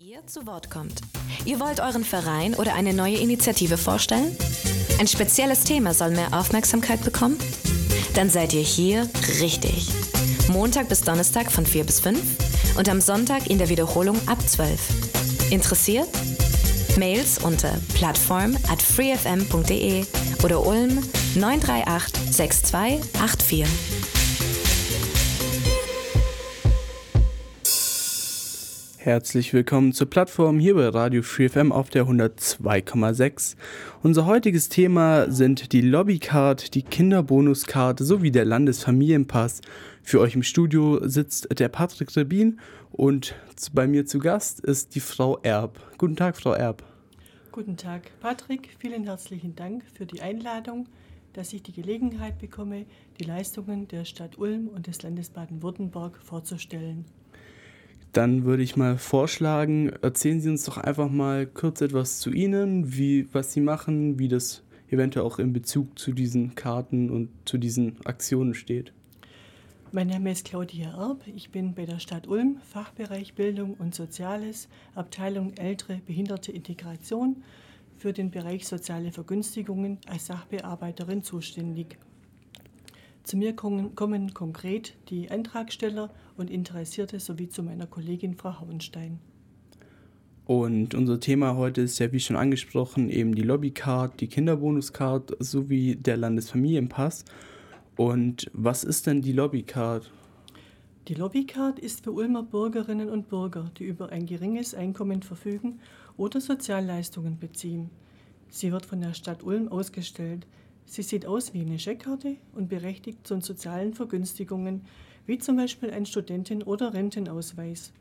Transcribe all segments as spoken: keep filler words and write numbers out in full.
hier zu Wort kommt. Ihr wollt euren Verein oder eine neue Initiative vorstellen? Ein spezielles Thema soll mehr Aufmerksamkeit bekommen? Dann seid ihr hier richtig. Montag bis Donnerstag von vier bis fünf und am Sonntag in der Wiederholung ab zwölf. Interessiert? Mails unter plattform at freefm punkt de oder Ulm neun drei acht sechs zwei acht vier. Herzlich willkommen zur Plattform hier bei Radio FreeFM auf der hundertzwei Komma sechs. Unser heutiges Thema sind die Lobbycard, die Kinderbonuskarte sowie der Landesfamilienpass. Für euch im Studio sitzt der Patrick Rebin und bei mir zu Gast ist die Frau Erb. Guten Tag, Frau Erb. Guten Tag, Patrick. Vielen herzlichen Dank für die Einladung, dass ich die Gelegenheit bekomme, die Leistungen der Stadt Ulm und des Landes Baden-Württemberg vorzustellen. Dann würde ich mal vorschlagen, erzählen Sie uns doch einfach mal kurz etwas zu Ihnen, wie, was Sie machen, wie das eventuell auch in Bezug zu diesen Karten und zu diesen Aktionen steht. Mein Name ist Claudia Erb, ich bin bei der Stadt Ulm, Fachbereich Bildung und Soziales, Abteilung Ältere Behinderte Integration, für den Bereich soziale Vergünstigungen als Sachbearbeiterin zuständig. Zu mir kommen, kommen konkret die Antragsteller und Interessierte sowie zu meiner Kollegin Frau Hauenstein. Und unser Thema heute ist ja, wie schon angesprochen, eben die Lobbycard, die Kinderbonuskarte sowie der Landesfamilienpass. Und was ist denn die Lobbycard? Die Lobbycard ist für Ulmer Bürgerinnen und Bürger, die über ein geringes Einkommen verfügen oder Sozialleistungen beziehen. Sie wird von der Stadt Ulm ausgestellt. Sie sieht aus wie eine Scheckkarte und berechtigt zu sozialen Vergünstigungen, wie zum Beispiel ein Studenten- oder Rentenausweis.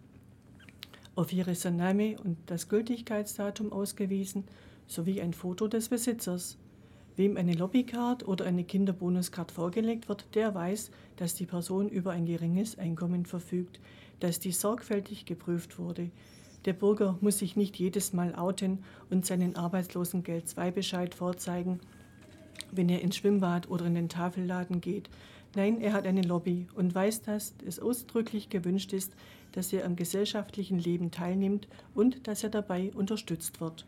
Auf ihr ist der Name und das Gültigkeitsdatum ausgewiesen, sowie ein Foto des Besitzers. Wem eine Lobbycard oder eine Kinderbonuskarte vorgelegt wird, der weiß, dass die Person über ein geringes Einkommen verfügt, dass dies sorgfältig geprüft wurde. Der Bürger muss sich nicht jedes Mal outen und seinen Arbeitslosengeld zwei Bescheid vorzeigen, wenn er ins Schwimmbad oder in den Tafelladen geht. Nein, er hat eine Lobby und weiß, dass es ausdrücklich gewünscht ist, dass er am gesellschaftlichen Leben teilnimmt und dass er dabei unterstützt wird.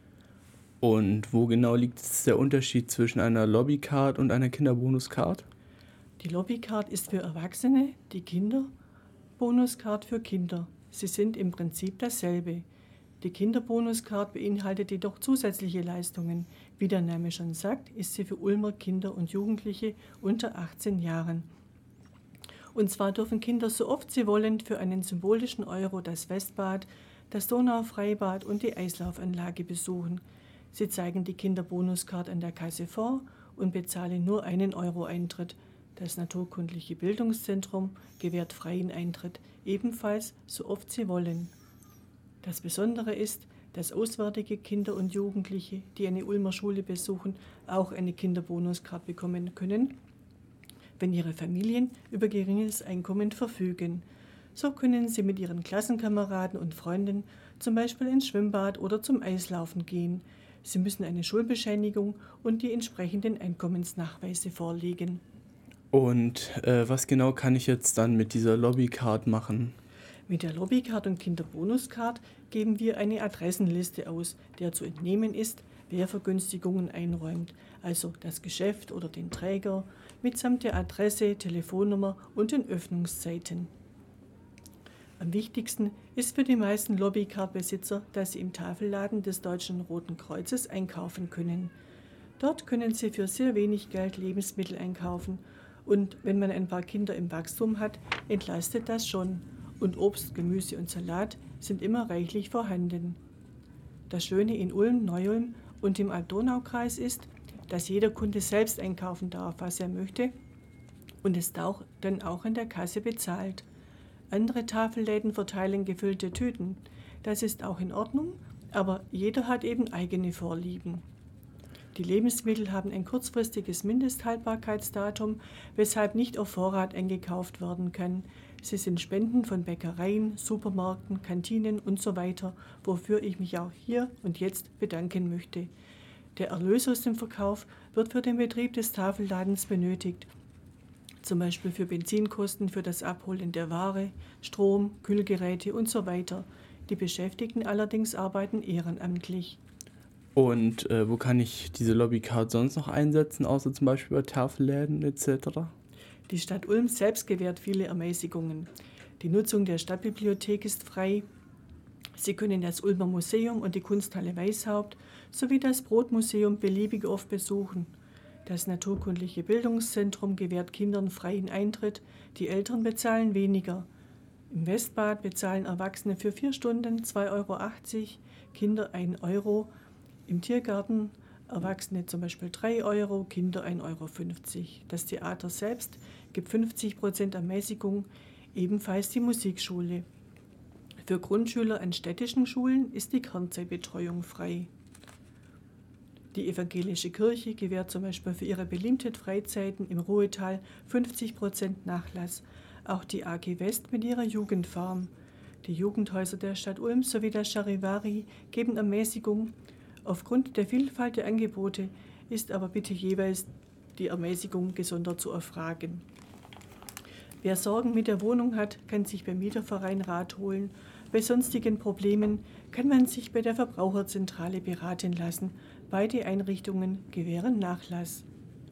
Und wo genau liegt der Unterschied zwischen einer Lobbycard und einer Kinderbonuskarte? Die Lobbycard ist für Erwachsene, die Kinderbonuskarte für Kinder. Sie sind im Prinzip dasselbe. Die Kinderbonuskarte beinhaltet jedoch zusätzliche Leistungen. Wie der Name schon sagt, ist sie für Ulmer Kinder und Jugendliche unter achtzehn Jahren. Und zwar dürfen Kinder so oft sie wollen für einen symbolischen Euro das Westbad, das Donaufreibad und die Eislaufanlage besuchen. Sie zeigen die Kinderbonuskarte an der Kasse vor und bezahlen nur einen Euro Eintritt. Das Naturkundliche Bildungszentrum gewährt freien Eintritt, ebenfalls so oft sie wollen. Das Besondere ist, dass auswärtige Kinder und Jugendliche, die eine Ulmer Schule besuchen, auch eine Kinderbonuskarte bekommen können, wenn ihre Familien über geringes Einkommen verfügen. So können sie mit ihren Klassenkameraden und Freunden zum Beispiel ins Schwimmbad oder zum Eislaufen gehen. Sie müssen eine Schulbescheinigung und die entsprechenden Einkommensnachweise vorlegen. Und äh, was genau kann ich jetzt dann mit dieser Lobbycard machen? Mit der Lobbycard und Kinderbonuskarte geben wir eine Adressenliste aus, der zu entnehmen ist, wer Vergünstigungen einräumt, also das Geschäft oder den Träger, mitsamt der Adresse, Telefonnummer und den Öffnungszeiten. Am wichtigsten ist für die meisten Lobbycard-Besitzer, dass sie im Tafelladen des Deutschen Roten Kreuzes einkaufen können. Dort können sie für sehr wenig Geld Lebensmittel einkaufen und wenn man ein paar Kinder im Wachstum hat, entlastet das schon. Und Obst, Gemüse und Salat sind immer reichlich vorhanden. Das Schöne in Ulm, Neu-Ulm und im Alb-Donau-Kreis ist, dass jeder Kunde selbst einkaufen darf, was er möchte und es auch, dann auch an der Kasse bezahlt. Andere Tafelläden verteilen gefüllte Tüten. Das ist auch in Ordnung, aber jeder hat eben eigene Vorlieben. Die Lebensmittel haben ein kurzfristiges Mindesthaltbarkeitsdatum, weshalb nicht auf Vorrat eingekauft werden kann. Sie sind Spenden von Bäckereien, Supermärkten, Kantinen und so weiter, wofür ich mich auch hier und jetzt bedanken möchte. Der Erlös aus dem Verkauf wird für den Betrieb des Tafelladens benötigt, zum Beispiel für Benzinkosten für das Abholen der Ware, Strom, Kühlgeräte und so weiter. Die Beschäftigten allerdings arbeiten ehrenamtlich. Und äh, wo kann ich diese Lobbycard sonst noch einsetzen, außer zum Beispiel bei Tafelläden et cetera? Die Stadt Ulm selbst gewährt viele Ermäßigungen. Die Nutzung der Stadtbibliothek ist frei. Sie können das Ulmer Museum und die Kunsthalle Weishaupt sowie das Brotmuseum beliebig oft besuchen. Das Naturkundliche Bildungszentrum gewährt Kindern freien Eintritt, die Eltern bezahlen weniger. Im Westbad bezahlen Erwachsene für vier Stunden zwei Euro achtzig, Kinder ein Euro. Im Tiergarten Erwachsene zum Beispiel drei Euro, Kinder ein Euro fünfzig. Das Theater selbst gibt fünfzig Prozent Ermäßigung, ebenfalls die Musikschule. Für Grundschüler an städtischen Schulen ist die Kernzeitbetreuung frei. Die evangelische Kirche gewährt zum Beispiel für ihre beliebten Freizeiten im Ruhetal fünfzig Prozent Nachlass. Auch die A G West mit ihrer Jugendfarm. Die Jugendhäuser der Stadt Ulm sowie das Charivari geben Ermäßigung. Aufgrund der Vielfalt der Angebote ist aber bitte jeweils die Ermäßigung gesondert zu erfragen. Wer Sorgen mit der Wohnung hat, kann sich beim Mieterverein Rat holen. Bei sonstigen Problemen kann man sich bei der Verbraucherzentrale beraten lassen. Beide Einrichtungen gewähren Nachlass.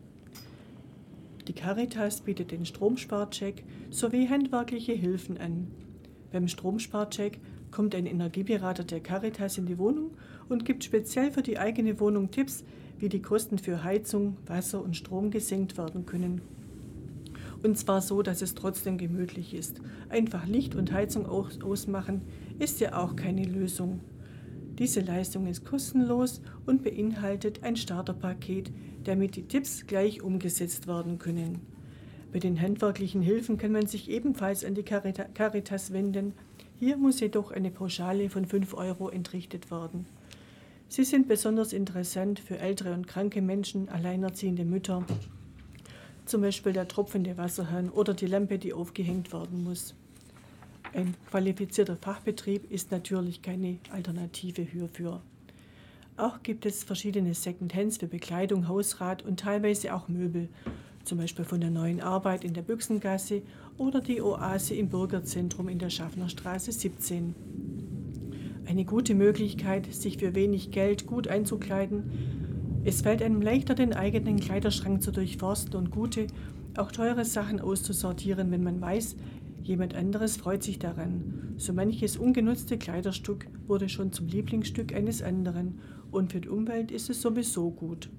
Die Caritas bietet den Stromsparcheck sowie handwerkliche Hilfen an. Beim Stromsparcheck kommt ein Energieberater der Caritas in die Wohnung und gibt speziell für die eigene Wohnung Tipps, wie die Kosten für Heizung, Wasser und Strom gesenkt werden können. Und zwar so, dass es trotzdem gemütlich ist. Einfach Licht und Heizung aus- ausmachen ist ja auch keine Lösung. Diese Leistung ist kostenlos und beinhaltet ein Starterpaket, damit die Tipps gleich umgesetzt werden können. Bei den handwerklichen Hilfen kann man sich ebenfalls an die Carita- Caritas wenden. Hier muss jedoch eine Pauschale von fünf Euro entrichtet werden. Sie sind besonders interessant für ältere und kranke Menschen, alleinerziehende Mütter, zum Beispiel der tropfende Wasserhahn oder die Lampe, die aufgehängt werden muss. Ein qualifizierter Fachbetrieb ist natürlich keine Alternative hierfür. Auch gibt es verschiedene Secondhands für Bekleidung, Hausrat und teilweise auch Möbel, zum Beispiel von der Neuen Arbeit in der Büchsengasse oder die Oase im Bürgerzentrum in der Schaffnerstraße siebzehn. Eine gute Möglichkeit, sich für wenig Geld gut einzukleiden. Es fällt einem leichter, den eigenen Kleiderschrank zu durchforsten und gute, auch teure Sachen auszusortieren, wenn man weiß, jemand anderes freut sich daran. So manches ungenutzte Kleiderstück wurde schon zum Lieblingsstück eines anderen und für die Umwelt ist es sowieso gut.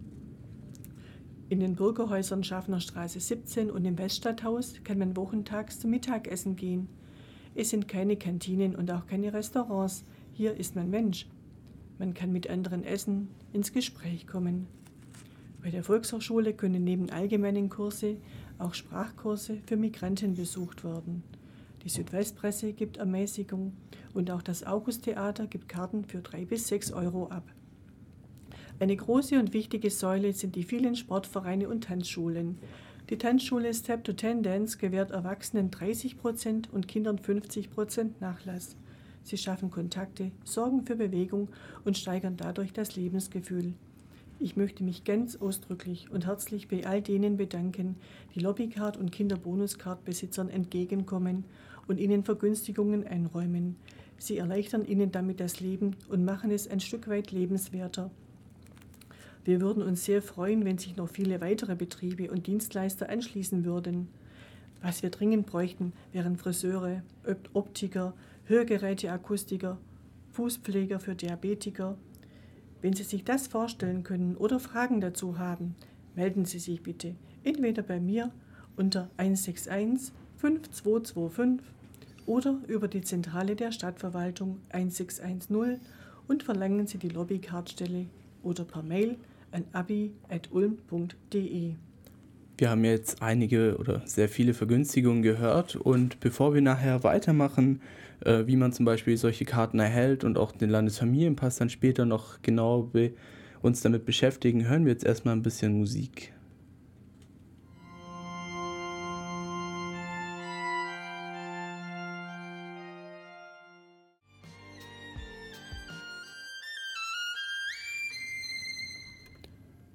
In den Bürgerhäusern Schaffnerstraße siebzehn und im Weststadthaus kann man wochentags zum Mittagessen gehen. Es sind keine Kantinen und auch keine Restaurants. Hier ist man Mensch. Man kann mit anderen essen, ins Gespräch kommen. Bei der Volkshochschule können neben allgemeinen Kurse auch Sprachkurse für Migranten besucht werden. Die Südwestpresse gibt Ermäßigung und auch das Augusttheater gibt Karten für drei bis sechs Euro ab. Eine große und wichtige Säule sind die vielen Sportvereine und Tanzschulen. Die Tanzschule Step to Ten Dance gewährt Erwachsenen dreißig Prozent und Kindern fünfzig Prozent Nachlass. Sie schaffen Kontakte, sorgen für Bewegung und steigern dadurch das Lebensgefühl. Ich möchte mich ganz ausdrücklich und herzlich bei all denen bedanken, die Lobbycard- und Kinderbonuscard-Besitzern entgegenkommen und ihnen Vergünstigungen einräumen. Sie erleichtern ihnen damit das Leben und machen es ein Stück weit lebenswerter. Wir würden uns sehr freuen, wenn sich noch viele weitere Betriebe und Dienstleister anschließen würden. Was wir dringend bräuchten, wären Friseure, Optiker, Hörgeräteakustiker, Fußpfleger für Diabetiker. Wenn Sie sich das vorstellen können oder Fragen dazu haben, melden Sie sich bitte entweder bei mir unter eins sechs eins fünf zwei zwei fünf oder über die Zentrale der Stadtverwaltung eins sechs eins null und verlangen Sie die Lobbycardstelle oder per Mail an abi at ulm punkt de. Wir haben jetzt einige oder sehr viele Vergünstigungen gehört und bevor wir nachher weitermachen, äh, wie man zum Beispiel solche Karten erhält und auch den Landesfamilienpass dann später noch genau be- uns damit beschäftigen, hören wir jetzt erstmal ein bisschen Musik.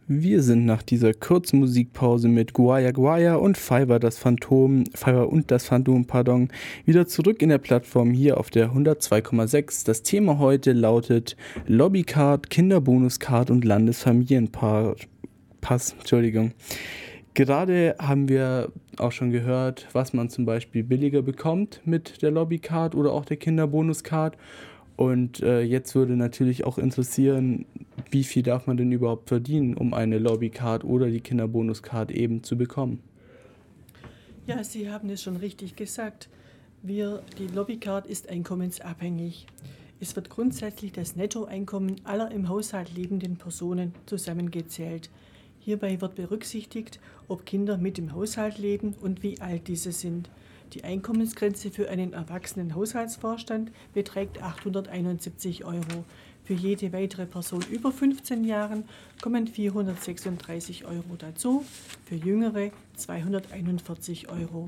Wir sind nach dieser kurzen Musikpause mit Guaya Guaya und Fiverr das Phantom, Fiverr und das Phantom, pardon, wieder zurück in der Plattform hier auf der hundertzwei Komma sechs. Das Thema heute lautet Lobbycard, Kinderbonuskarte und Landesfamilienpass. Entschuldigung. Gerade haben wir auch schon gehört, was man zum Beispiel billiger bekommt mit der Lobbycard oder auch der Kinderbonuskarte. Und äh, jetzt würde natürlich auch interessieren, wie viel darf man denn überhaupt verdienen, um eine Lobbycard oder die Kinderbonuskarte eben zu bekommen? Ja, Sie haben es schon richtig gesagt. Wir, die Lobbycard ist einkommensabhängig. Es wird grundsätzlich das Nettoeinkommen aller im Haushalt lebenden Personen zusammengezählt. Hierbei wird berücksichtigt, ob Kinder mit im Haushalt leben und wie alt diese sind. Die Einkommensgrenze für einen erwachsenen Haushaltsvorstand beträgt achthunderteinundsiebzig Euro. Für jede weitere Person über fünfzehn Jahren kommen vierhundertsechsunddreißig Euro dazu, für Jüngere zweihunderteinundvierzig Euro.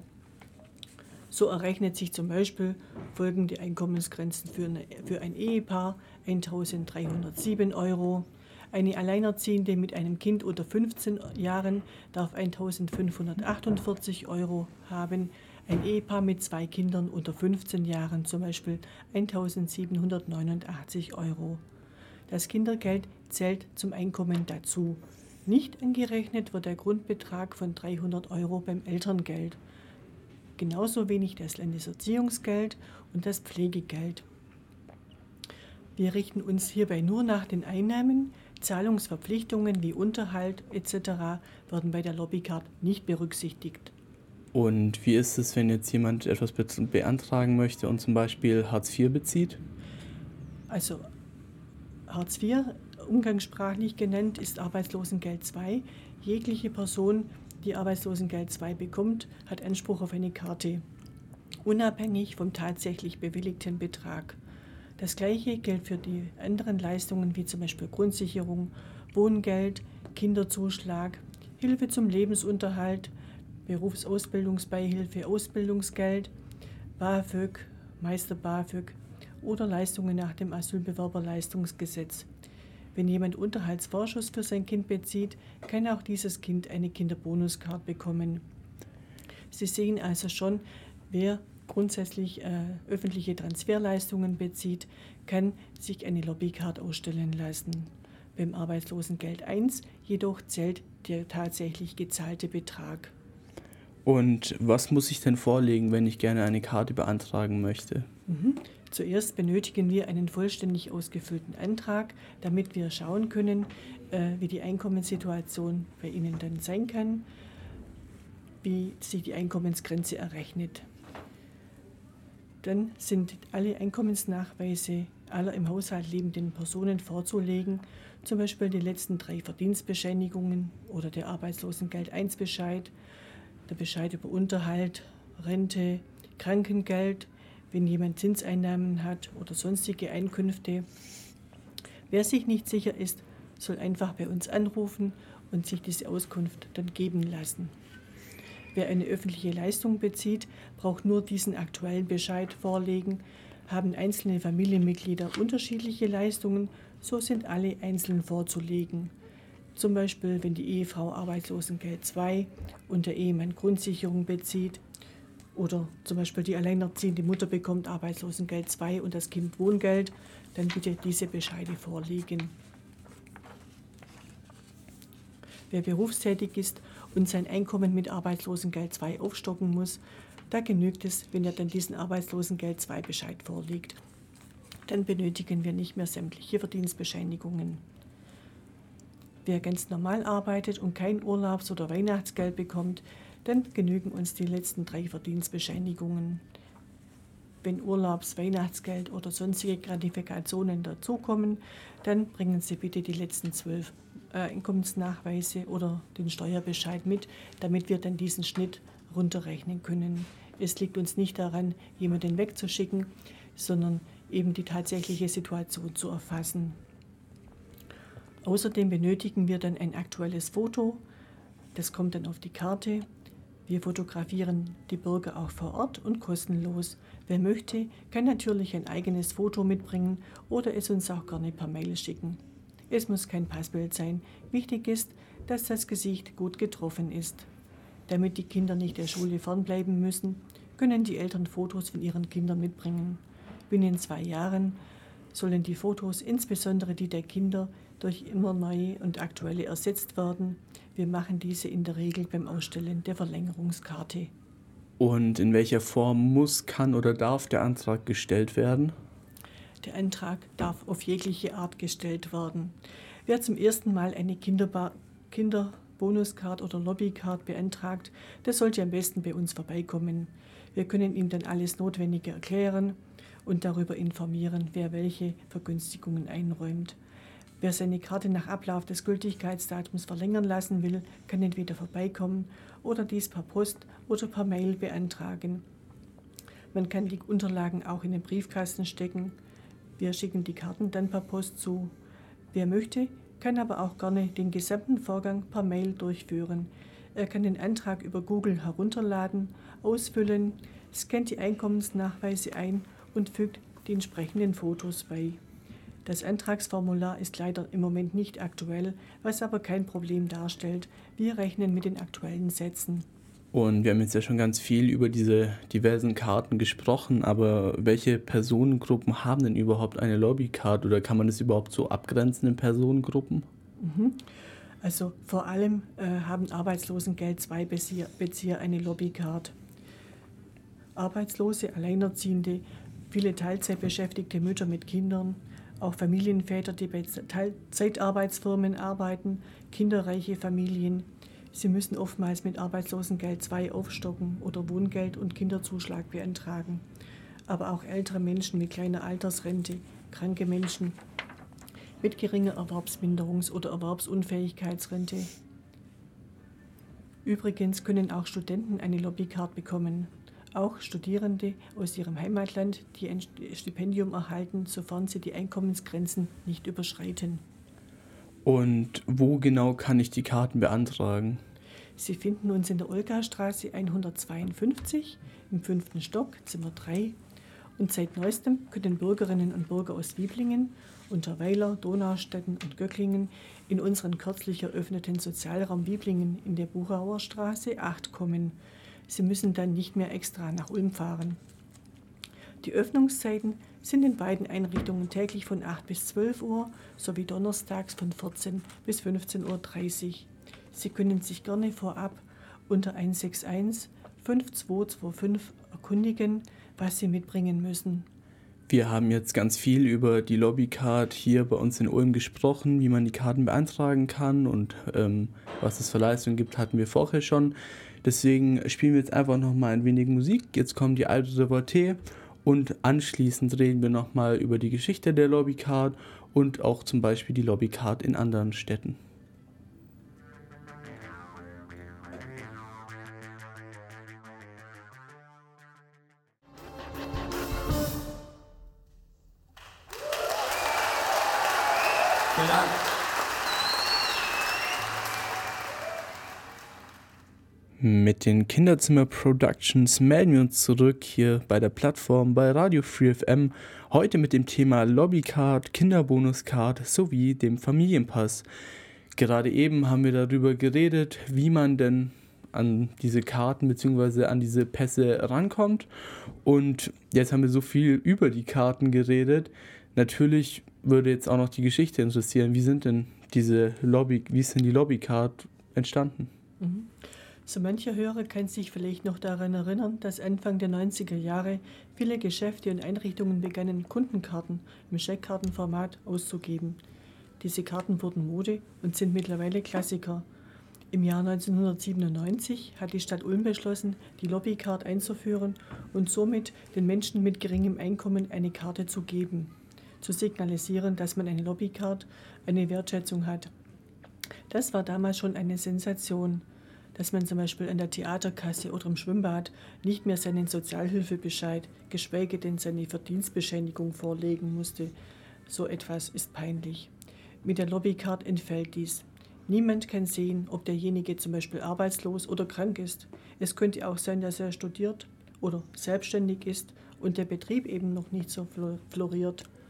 So errechnet sich zum Beispiel folgende Einkommensgrenzen für, eine, für ein Ehepaar: eintausenddreihundertsieben Euro. Eine Alleinerziehende mit einem Kind unter fünfzehn Jahren darf eintausendfünfhundertachtundvierzig Euro haben. Ein Ehepaar mit zwei Kindern unter fünfzehn Jahren zum Beispiel eintausendsiebenhundertneunundachtzig Euro. Das Kindergeld zählt zum Einkommen dazu. Nicht angerechnet wird der Grundbetrag von dreihundert Euro beim Elterngeld. Genauso wenig das Landeserziehungsgeld und das Pflegegeld. Wir richten uns hierbei nur nach den Einnahmen. Zahlungsverpflichtungen wie Unterhalt et cetera werden bei der Lobbycard nicht berücksichtigt. Und wie ist es, wenn jetzt jemand etwas beantragen möchte und zum Beispiel Hartz vier bezieht? Also Hartz vier, umgangssprachlich genannt, ist Arbeitslosengeld zwei. Jegliche Person, die Arbeitslosengeld zwei bekommt, hat Anspruch auf eine Karte, unabhängig vom tatsächlich bewilligten Betrag. Das Gleiche gilt für die anderen Leistungen wie zum Beispiel Grundsicherung, Wohngeld, Kinderzuschlag, Hilfe zum Lebensunterhalt, Berufsausbildungsbeihilfe, Ausbildungsgeld, BAföG, Meister BAföG oder Leistungen nach dem Asylbewerberleistungsgesetz. Wenn jemand Unterhaltsvorschuss für sein Kind bezieht, kann auch dieses Kind eine Kinderbonuskarte bekommen. Sie sehen also schon, wer grundsätzlich äh, öffentliche Transferleistungen bezieht, kann sich eine Lobbycard ausstellen lassen. Beim Arbeitslosengeld eins jedoch zählt der tatsächlich gezahlte Betrag. Und was muss ich denn vorlegen, wenn ich gerne eine Karte beantragen möchte? Mhm. Zuerst benötigen wir einen vollständig ausgefüllten Antrag, damit wir schauen können, äh, wie die Einkommenssituation bei Ihnen dann sein kann, wie sich die Einkommensgrenze errechnet. Dann sind alle Einkommensnachweise aller im Haushalt lebenden Personen vorzulegen, zum Beispiel die letzten drei Verdienstbescheinigungen oder der Arbeitslosengeld eins Bescheid, der Bescheid über Unterhalt, Rente, Krankengeld, wenn jemand Zinseinnahmen hat oder sonstige Einkünfte. Wer sich nicht sicher ist, soll einfach bei uns anrufen und sich diese Auskunft dann geben lassen. Wer eine öffentliche Leistung bezieht, braucht nur diesen aktuellen Bescheid vorlegen. Haben einzelne Familienmitglieder unterschiedliche Leistungen, so sind alle einzeln vorzulegen. Zum Beispiel, wenn die Ehefrau Arbeitslosengeld zwei und der Ehemann Grundsicherung bezieht. Oder zum Beispiel die alleinerziehende Mutter bekommt Arbeitslosengeld zwei und das Kind Wohngeld, dann bitte diese Bescheide vorlegen. Wer berufstätig ist und sein Einkommen mit Arbeitslosengeld zwei aufstocken muss, da genügt es, wenn er dann diesen Arbeitslosengeld zwei Bescheid vorlegt. Dann benötigen wir nicht mehr sämtliche Verdienstbescheinigungen. Wer ganz normal arbeitet und kein Urlaubs- oder Weihnachtsgeld bekommt, dann genügen uns die letzten drei Verdienstbescheinigungen. Wenn Urlaubs-, Weihnachtsgeld oder sonstige Gratifikationen dazukommen, dann bringen Sie bitte die letzten zwölf äh, Einkommensnachweise oder den Steuerbescheid mit, damit wir dann diesen Schnitt runterrechnen können. Es liegt uns nicht daran, jemanden wegzuschicken, sondern eben die tatsächliche Situation zu erfassen. Außerdem benötigen wir dann ein aktuelles Foto. Das kommt dann auf die Karte. Wir fotografieren die Bürger auch vor Ort und kostenlos. Wer möchte, kann natürlich ein eigenes Foto mitbringen oder es uns auch gerne per Mail schicken. Es muss kein Passbild sein. Wichtig ist, dass das Gesicht gut getroffen ist. Damit die Kinder nicht der Schule fernbleiben müssen, können die Eltern Fotos von ihren Kindern mitbringen. Binnen zwei Jahren sollen die Fotos, insbesondere die der Kinder, durch immer neue und aktuelle ersetzt werden. Wir machen diese in der Regel beim Ausstellen der Verlängerungskarte. Und in welcher Form muss, kann oder darf der Antrag gestellt werden? Der Antrag darf auf jegliche Art gestellt werden. Wer zum ersten Mal eine Kinderba- Kinderbonuskarte oder Lobbycard beantragt, der sollte am besten bei uns vorbeikommen. Wir können ihm dann alles Notwendige erklären und darüber informieren, wer welche Vergünstigungen einräumt. Wer seine Karte nach Ablauf des Gültigkeitsdatums verlängern lassen will, kann entweder vorbeikommen oder dies per Post oder per Mail beantragen. Man kann die Unterlagen auch in den Briefkasten stecken. Wir schicken die Karten dann per Post zu. Wer möchte, kann aber auch gerne den gesamten Vorgang per Mail durchführen. Er kann den Antrag über Google herunterladen, ausfüllen, scannt die Einkommensnachweise ein und fügt die entsprechenden Fotos bei. Das Antragsformular ist leider im Moment nicht aktuell, was aber kein Problem darstellt. Wir rechnen mit den aktuellen Sätzen. Und wir haben jetzt ja schon ganz viel über diese diversen Karten gesprochen, aber welche Personengruppen haben denn überhaupt eine Lobbycard oder kann man das überhaupt so abgrenzen in Personengruppen? Mhm. Also vor allem äh, haben Arbeitslosengeld zwei Bezieher eine Lobbycard. Arbeitslose, Alleinerziehende, viele Teilzeitbeschäftigte Mütter mit Kindern, auch Familienväter, die bei Zeitarbeitsfirmen arbeiten, kinderreiche Familien. Sie müssen oftmals mit Arbeitslosengeld zwei aufstocken oder Wohngeld und Kinderzuschlag beantragen. Aber auch ältere Menschen mit kleiner Altersrente, kranke Menschen mit geringer Erwerbsminderungs- oder Erwerbsunfähigkeitsrente. Übrigens können auch Studenten eine Lobbycard bekommen. Auch Studierende aus ihrem Heimatland, die ein Stipendium erhalten, sofern sie die Einkommensgrenzen nicht überschreiten. Und wo genau kann ich die Karten beantragen? Sie finden uns in der Olgastraße hundertzweiundfünfzig im fünften Stock, Zimmer drei. Und seit neuestem können Bürgerinnen und Bürger aus Wiblingen, Unterweiler, Donaustetten und Göcklingen in unseren kürzlich eröffneten Sozialraum Wiblingen in der Buchauer Straße acht kommen. Sie müssen dann nicht mehr extra nach Ulm fahren. Die Öffnungszeiten sind in beiden Einrichtungen täglich von acht bis zwölf Uhr sowie donnerstags von vierzehn bis fünfzehn Uhr dreißig. Sie können sich gerne vorab unter eins sechs eins fünf zwei zwei fünf erkundigen, was Sie mitbringen müssen. Wir haben jetzt ganz viel über die Lobbycard hier bei uns in Ulm gesprochen, wie man die Karten beantragen kann und ähm, was es für Leistungen gibt, hatten wir vorher schon. Deswegen spielen wir jetzt einfach nochmal ein wenig Musik. Jetzt kommt die alte Revoltée und anschließend reden wir nochmal über die Geschichte der Lobbycard und auch zum Beispiel die Lobbycard in anderen Städten. Vielen Dank. Mit den Kinderzimmer Productions melden wir uns zurück hier bei der Plattform bei Radio Free F M. Heute mit dem Thema Lobbycard, Kinderbonuskarte sowie dem Familienpass. Gerade eben haben wir darüber geredet, wie man denn an diese Karten bzw. an diese Pässe rankommt. Und jetzt haben wir so viel über die Karten geredet. Natürlich würde jetzt auch noch die Geschichte interessieren. Wie sind denn diese Lobby, wie ist denn die Lobbycard entstanden? Mhm. So mancher Hörer kann sich vielleicht noch daran erinnern, dass Anfang der neunziger Jahre viele Geschäfte und Einrichtungen begannen, Kundenkarten im Scheckkartenformat auszugeben. Diese Karten wurden Mode und sind mittlerweile Klassiker. Im Jahr neunzehnhundertsiebenundneunzig hat die Stadt Ulm beschlossen, die Lobbycard einzuführen und somit den Menschen mit geringem Einkommen eine Karte zu geben, zu signalisieren, dass man eine Lobbycard, eine Wertschätzung hat. Das war damals schon eine Sensation, dass man zum Beispiel an der Theaterkasse oder im Schwimmbad nicht mehr seinen Sozialhilfebescheid, geschweige denn seine Verdienstbescheinigung vorlegen musste. So etwas ist peinlich. Mit der Lobbycard entfällt dies. Niemand kann sehen, ob derjenige zum Beispiel arbeitslos oder krank ist. Es könnte auch sein, dass er studiert oder selbstständig ist und der Betrieb eben noch nicht so floriert.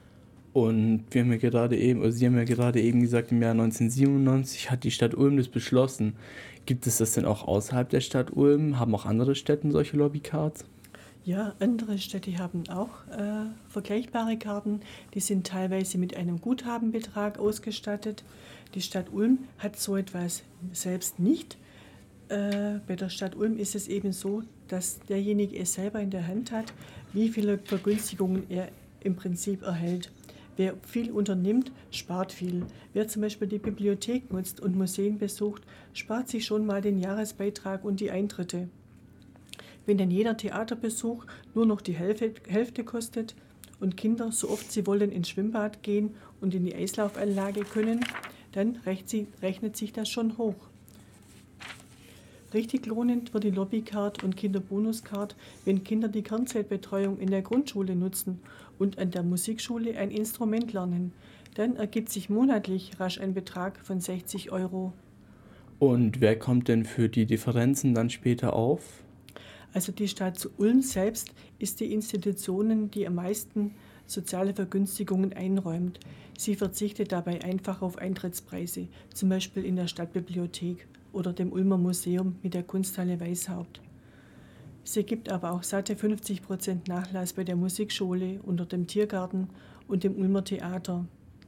Und wir haben ja gerade eben, also Sie haben ja gerade eben gesagt, im Jahr neunzehnhundertsiebenundneunzig hat die Stadt Ulm das beschlossen. Gibt es das denn auch außerhalb der Stadt Ulm? Haben auch andere Städte solche Lobbycards? Ja, andere Städte haben auch äh, vergleichbare Karten. Die sind teilweise mit einem Guthabenbetrag ausgestattet. Die Stadt Ulm hat so etwas selbst nicht. Äh, bei der Stadt Ulm ist es eben so, dass derjenige es selber in der Hand hat, wie viele Vergünstigungen er im Prinzip erhält. Wer viel unternimmt, spart viel. Wer zum Beispiel die Bibliothek nutzt und Museen besucht, spart sich schon mal den Jahresbeitrag und die Eintritte. Wenn dann jeder Theaterbesuch nur noch die Hälfte, Hälfte kostet und Kinder so oft sie wollen ins Schwimmbad gehen und in die Eislaufanlage können, dann rechnet sich das schon hoch. Richtig lohnend wird die Lobbycard und Kinderbonuscard, wenn Kinder die Kernzeitbetreuung in der Grundschule nutzen und an der Musikschule ein Instrument lernen. Dann ergibt sich monatlich rasch ein Betrag von sechzig Euro. Und wer kommt denn für die Differenzen dann später auf? Also die Stadt Ulm selbst ist die Institution, die am meisten soziale Vergünstigungen einräumt. Sie verzichtet dabei einfach auf Eintrittspreise, zum Beispiel in der Stadtbibliothek oder dem Ulmer Museum mit der Kunsthalle Weishaupt. Sie gibt aber auch satte fünfzig Prozent Nachlass bei der Musikschule, unter dem Tiergarten und dem Ulmer Theater.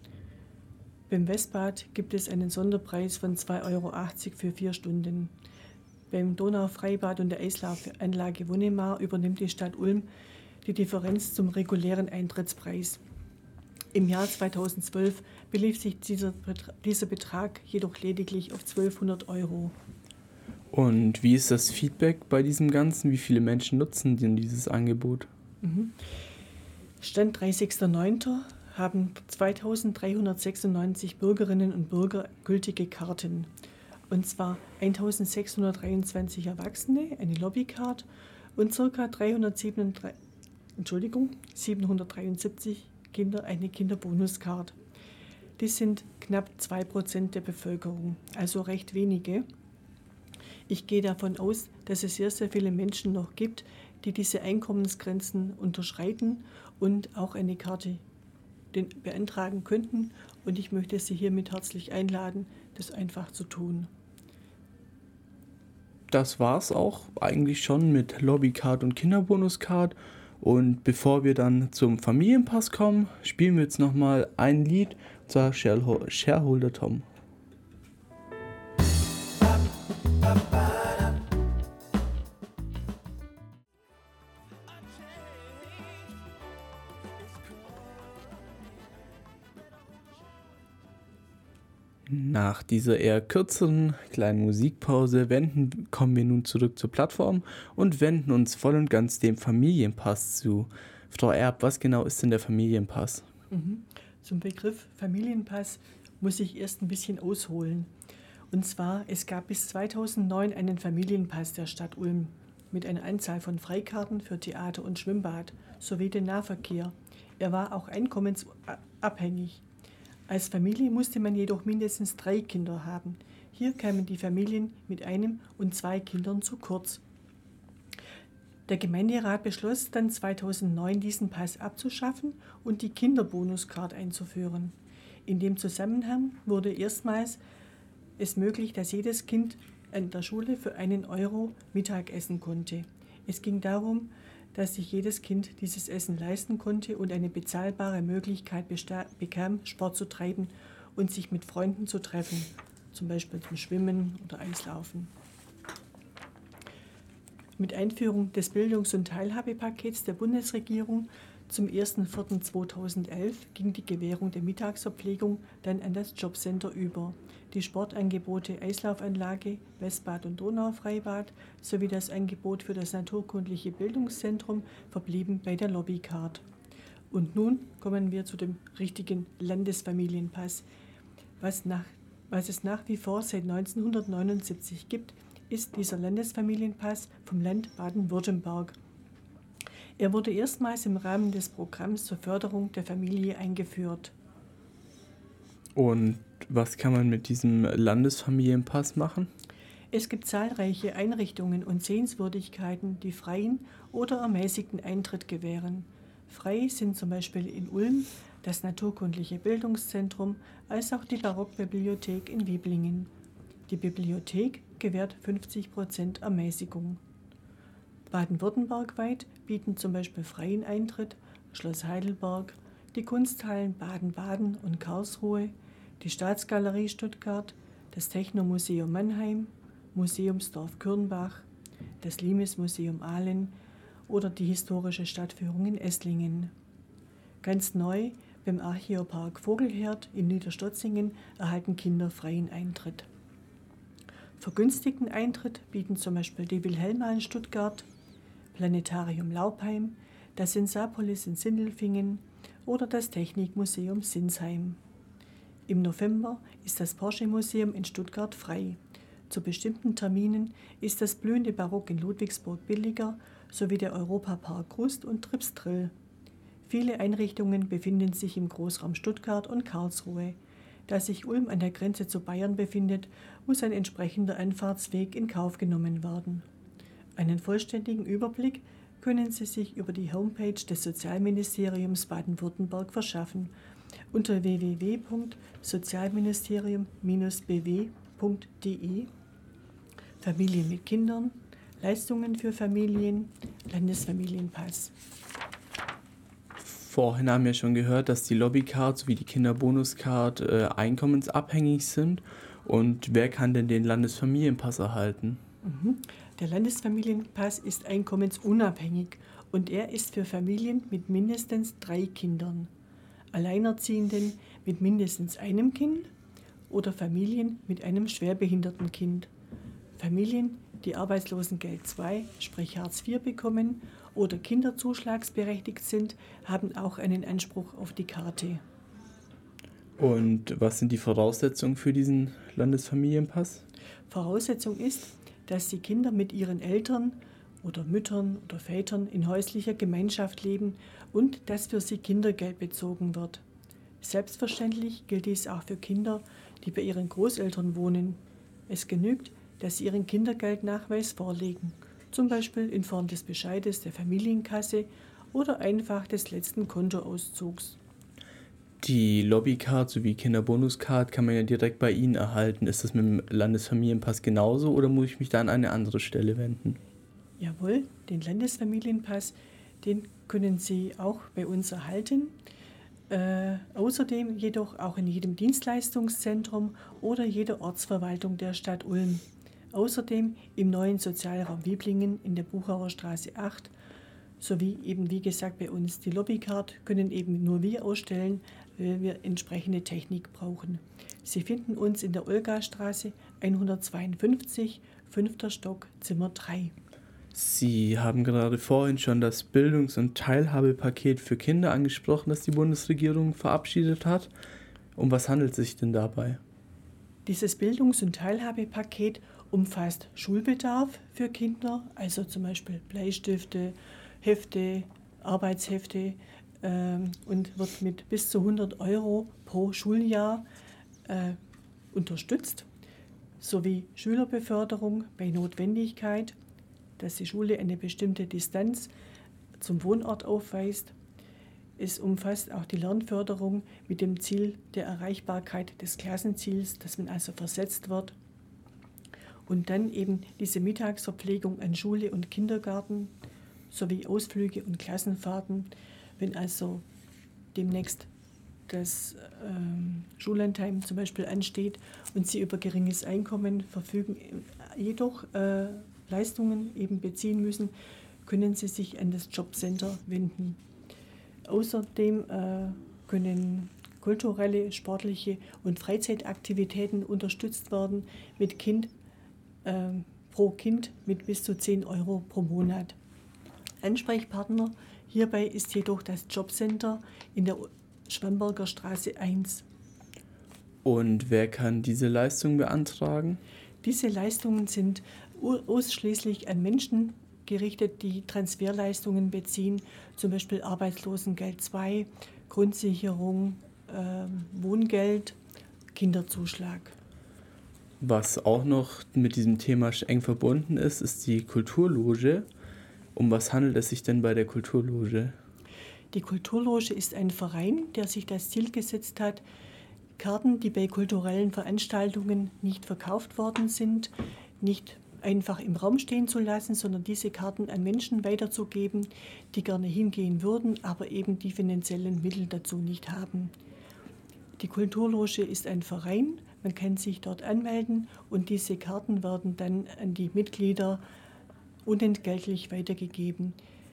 Beim Westbad gibt es einen Sonderpreis von zwei Euro achtzig für vier Stunden. Beim Donaufreibad und der Eislaufanlage Wonnemar übernimmt die Stadt Ulm die Differenz zum regulären Eintrittspreis. Im Jahr zweitausendzwölf belief sich dieser, dieser Betrag jedoch lediglich auf zwölfhundert Euro. Und wie ist das Feedback bei diesem Ganzen? Wie viele Menschen nutzen denn dieses Angebot? Mhm. Stand dreißigster neunter haben zweitausenddreihundertsechsundneunzig Bürgerinnen und Bürger gültige Karten. Und zwar eintausendsechshundertdreiundzwanzig Erwachsene, eine Lobbycard, und ca. dreihundertsiebenunddreißig, Entschuldigung, siebenhundertdreiundsiebzig Kinder eine Kinderbonuscard. Das sind knapp zwei Prozent der Bevölkerung, also recht wenige. Ich gehe davon aus, dass es sehr, sehr viele Menschen noch gibt, die diese Einkommensgrenzen unterschreiten und auch eine Karte beantragen könnten. Und ich möchte Sie hiermit herzlich einladen, das einfach zu tun. Das war's auch eigentlich schon mit Lobbycard und Kinderbonuscard. Und bevor wir dann zum Familienpass kommen, spielen wir jetzt nochmal ein Lied, und zwar Shareholder Tom. Nach dieser eher kürzeren kleinen Musikpause wenden, kommen wir nun zurück zur Plattform und wenden uns voll und ganz dem Familienpass zu. Frau Erb, was genau ist denn der Familienpass? Mhm. Zum Begriff Familienpass muss ich erst ein bisschen ausholen. Und zwar, es gab bis zweitausendneun einen Familienpass der Stadt Ulm mit einer Anzahl von Freikarten für Theater und Schwimmbad sowie den Nahverkehr. Er war auch einkommensabhängig. Als Familie musste man jedoch mindestens drei Kinder haben. Hier kamen die Familien mit einem und zwei Kindern zu kurz. Der Gemeinderat beschloss dann zweitausendneun, diesen Pass abzuschaffen und die Kinderbonuscard einzuführen. In dem Zusammenhang wurde erstmals es möglich, dass jedes Kind an der Schule für einen Euro Mittag essen konnte. Es ging darum, dass sich jedes Kind dieses Essen leisten konnte und eine bezahlbare Möglichkeit bekam, Sport zu treiben und sich mit Freunden zu treffen, zum Beispiel zum Schwimmen oder Eislaufen. Mit Einführung des Bildungs- und Teilhabepakets der Bundesregierung zum ersten vierten zweitausendelf ging die Gewährung der Mittagsverpflegung dann an das Jobcenter über. Die Sportangebote Eislaufanlage, Westbad und Donaufreibad sowie das Angebot für das naturkundliche Bildungszentrum verblieben bei der Lobbycard. Und nun kommen wir zu dem richtigen Landesfamilienpass. Was, nach, was es nach wie vor seit neunzehnhundertneunundsiebzig gibt, ist dieser Landesfamilienpass vom Land Baden-Württemberg. Er wurde erstmals im Rahmen des Programms zur Förderung der Familie eingeführt. Und was kann man mit diesem Landesfamilienpass machen? Es gibt zahlreiche Einrichtungen und Sehenswürdigkeiten, die freien oder ermäßigten Eintritt gewähren. Frei sind zum Beispiel in Ulm das Naturkundliche Bildungszentrum als auch die Barockbibliothek in Wiblingen. Die Bibliothek gewährt fünfzig Prozent Ermäßigung. Baden-Württembergweit bieten zum Beispiel freien Eintritt Schloss Heidelberg, die Kunsthallen Baden-Baden und Karlsruhe, die Staatsgalerie Stuttgart, das Technomuseum Mannheim, Museumsdorf Kürnbach, das Limes-Museum Ahlen oder die historische Stadtführung in Esslingen. Ganz neu beim Archäopark Vogelherd in Niederstotzingen erhalten Kinder freien Eintritt. Vergünstigten Eintritt bieten zum Beispiel die Wilhelma Stuttgart, Planetarium Laupheim, das Sensapolis in Sindelfingen oder das Technikmuseum Sinsheim. Im November ist das Porsche-Museum in Stuttgart frei. Zu bestimmten Terminen ist das blühende Barock in Ludwigsburg billiger, sowie der Europapark Krust und Tripsdrill. Viele Einrichtungen befinden sich im Großraum Stuttgart und Karlsruhe. Da sich Ulm an der Grenze zu Bayern befindet, muss ein entsprechender Anfahrtsweg in Kauf genommen werden. Einen vollständigen Überblick können Sie sich über die Homepage des Sozialministeriums Baden-Württemberg verschaffen unter w w w punkt sozialministerium Bindestrich b w punkt d e. Familien mit Kindern, Leistungen für Familien, Landesfamilienpass. Vorhin haben wir schon gehört, dass die Lobbycard sowie die Kinderbonuscard äh, einkommensabhängig sind. Und wer kann denn den Landesfamilienpass erhalten? Mhm. Der Landesfamilienpass ist einkommensunabhängig und er ist für Familien mit mindestens drei Kindern, Alleinerziehenden mit mindestens einem Kind oder Familien mit einem schwerbehinderten Kind, Familien, die Arbeitslosengeld zwei, sprich Hartz vier bekommen oder kinderzuschlagsberechtigt sind, haben auch einen Anspruch auf die Karte. Und was sind die Voraussetzungen für diesen Landesfamilienpass? Voraussetzung ist, dass die Kinder mit ihren Eltern oder Müttern oder Vätern in häuslicher Gemeinschaft leben und dass für sie Kindergeld bezogen wird. Selbstverständlich gilt dies auch für Kinder, die bei ihren Großeltern wohnen. Es genügt, dass sie ihren Kindergeldnachweis vorlegen, zum Beispiel in Form des Bescheides der Familienkasse oder einfach des letzten Kontoauszugs. Die Lobbycard sowie Kinderbonuscard kann man ja direkt bei Ihnen erhalten. Ist das mit dem Landesfamilienpass genauso oder muss ich mich da an eine andere Stelle wenden? Jawohl, den Landesfamilienpass, den können Sie auch bei uns erhalten. Äh, außerdem jedoch auch in jedem Dienstleistungszentrum oder jeder Ortsverwaltung der Stadt Ulm. Außerdem im neuen Sozialraum Wiblingen in der Buchauer Straße acht sowie eben wie gesagt bei uns. Die Lobbycard können eben nur wir ausstellen, weil wir entsprechende Technik brauchen. Sie finden uns in der Olgastraße hundertzweiundfünfzig, fünfter Stock, Zimmer drei. Sie haben gerade vorhin schon das Bildungs- und Teilhabepaket für Kinder angesprochen, das die Bundesregierung verabschiedet hat. Um was handelt es sich denn dabei? Dieses Bildungs- und Teilhabepaket umfasst Schulbedarf für Kinder, also zum Beispiel Bleistifte, Hefte, Arbeitshefte äh, und wird mit bis zu hundert Euro pro Schuljahr äh, unterstützt, sowie Schülerbeförderung bei Notwendigkeit, dass die Schule eine bestimmte Distanz zum Wohnort aufweist. Es umfasst auch die Lernförderung mit dem Ziel der Erreichbarkeit des Klassenziels, dass man also versetzt wird. Und dann eben diese Mittagsverpflegung an Schule und Kindergarten sowie Ausflüge und Klassenfahrten, wenn also demnächst das ähm, Schullandheim zum Beispiel ansteht und sie über geringes Einkommen verfügen, jedoch äh, Leistungen eben beziehen müssen, können sie sich an das Jobcenter wenden. Außerdem äh, können kulturelle, sportliche und Freizeitaktivitäten unterstützt werden mit Kind äh, pro Kind mit bis zu zehn Euro pro Monat. Ansprechpartner hierbei ist jedoch das Jobcenter in der Schwamberger Straße eins. Und wer kann diese Leistung beantragen? Diese Leistungen sind ausschließlich an Menschen gerichtet, die Transferleistungen beziehen, zum Beispiel Arbeitslosengeld zwei, Grundsicherung, äh, Wohngeld, Kinderzuschlag. Was auch noch mit diesem Thema eng verbunden ist, ist die Kulturloge. Um was handelt es sich denn bei der Kulturloge? Die Kulturloge ist ein Verein, der sich das Ziel gesetzt hat, Karten, die bei kulturellen Veranstaltungen nicht verkauft worden sind, nicht einfach im Raum stehen zu lassen, sondern diese Karten an Menschen weiterzugeben, die gerne hingehen würden, aber eben die finanziellen Mittel dazu nicht haben. Die Kulturloge ist ein Verein, man kann sich dort anmelden und diese Karten werden dann an die Mitglieder unentgeltlich weitergegeben.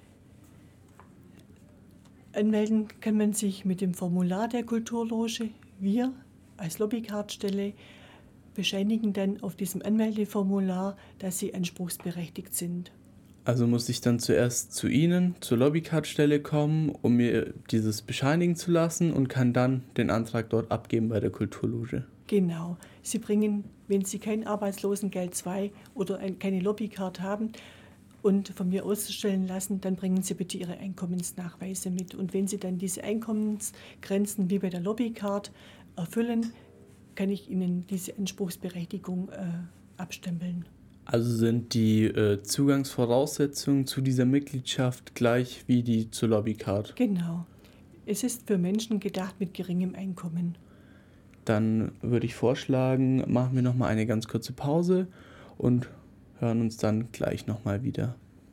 Anmelden kann man sich mit dem Formular der Kulturloge. Wir als Lobbycard-Stelle bescheinigen dann auf diesem Anmeldeformular, dass sie anspruchsberechtigt sind. Also muss ich dann zuerst zu Ihnen, zur Lobbycard-Stelle kommen, um mir dieses bescheinigen zu lassen und kann dann den Antrag dort abgeben bei der Kulturloge. Genau. Sie bringen, wenn Sie kein Arbeitslosengeld zwei oder ein, keine Lobbycard haben und von mir ausstellen lassen, dann bringen Sie bitte Ihre Einkommensnachweise mit. Und wenn Sie dann diese Einkommensgrenzen wie bei der Lobbycard erfüllen, kann ich Ihnen diese Anspruchsberechtigung äh, abstempeln. Also sind die äh, Zugangsvoraussetzungen zu dieser Mitgliedschaft gleich wie die zur Lobbycard? Genau. Es ist für Menschen gedacht mit geringem Einkommen. Dann würde ich vorschlagen, machen wir nochmal eine ganz kurze Pause und hören uns dann gleich nochmal wieder.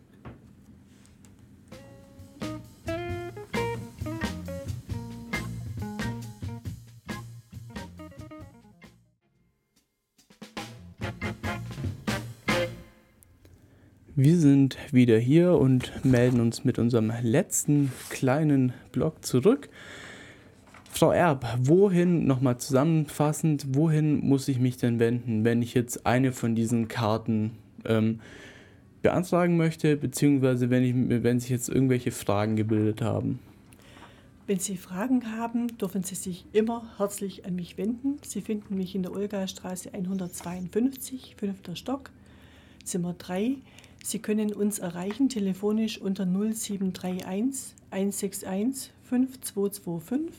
Wir sind wieder hier und melden uns mit unserem letzten kleinen Blog zurück. Frau Erb, wohin, nochmal zusammenfassend, wohin muss ich mich denn wenden, wenn ich jetzt eine von diesen Karten ähm, beantragen möchte, beziehungsweise wenn, ich, wenn sich jetzt irgendwelche Fragen gebildet haben? Wenn Sie Fragen haben, dürfen Sie sich immer herzlich an mich wenden. Sie finden mich in der Olgastraße hundertzweiundfünfzig, fünfter Stock, Zimmer drei. Sie können uns erreichen telefonisch unter null sieben drei eins eins sechs eins fünf zwei zwei fünf.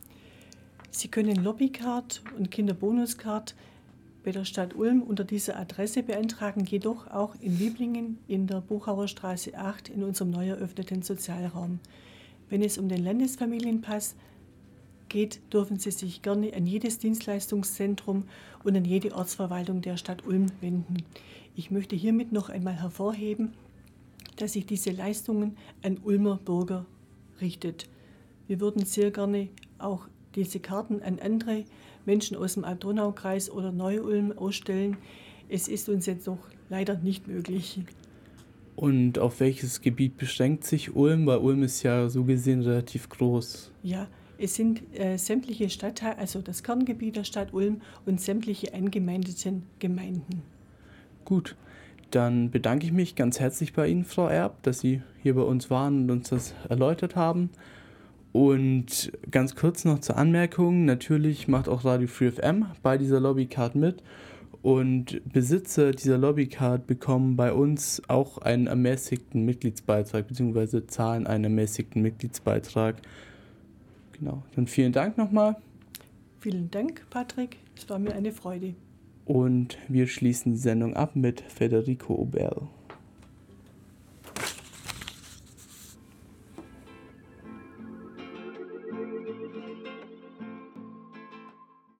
Sie können Lobbycard und Kinderbonuskart bei der Stadt Ulm unter dieser Adresse beantragen, jedoch auch in Wiblingen in der Buchauerstraße acht in unserem neu eröffneten Sozialraum. Wenn es um den Landesfamilienpass geht, dürfen Sie sich gerne an jedes Dienstleistungszentrum und an jede Ortsverwaltung der Stadt Ulm wenden. Ich möchte hiermit noch einmal hervorheben, dass sich diese Leistungen an Ulmer Bürger richtet. Wir würden sehr gerne auch diese Karten an andere Menschen aus dem Alb-Donau-Kreis oder Neu-Ulm ausstellen. Es ist uns jetzt noch leider nicht möglich. Und auf welches Gebiet beschränkt sich Ulm? Weil Ulm ist ja so gesehen relativ groß. Ja, es sind äh, sämtliche Stadtteile, also das Kerngebiet der Stadt Ulm und sämtliche eingemeindeten Gemeinden. Gut, dann bedanke ich mich ganz herzlich bei Ihnen, Frau Erb, dass Sie hier bei uns waren und uns das erläutert haben. Und ganz kurz noch zur Anmerkung, natürlich macht auch Radio Free F M bei dieser Lobbycard mit und Besitzer dieser Lobbycard bekommen bei uns auch einen ermäßigten Mitgliedsbeitrag bzw. zahlen einen ermäßigten Mitgliedsbeitrag. Genau, dann vielen Dank nochmal. Vielen Dank, Patrick, es war mir eine Freude. Und wir schließen die Sendung ab mit Federico Obel.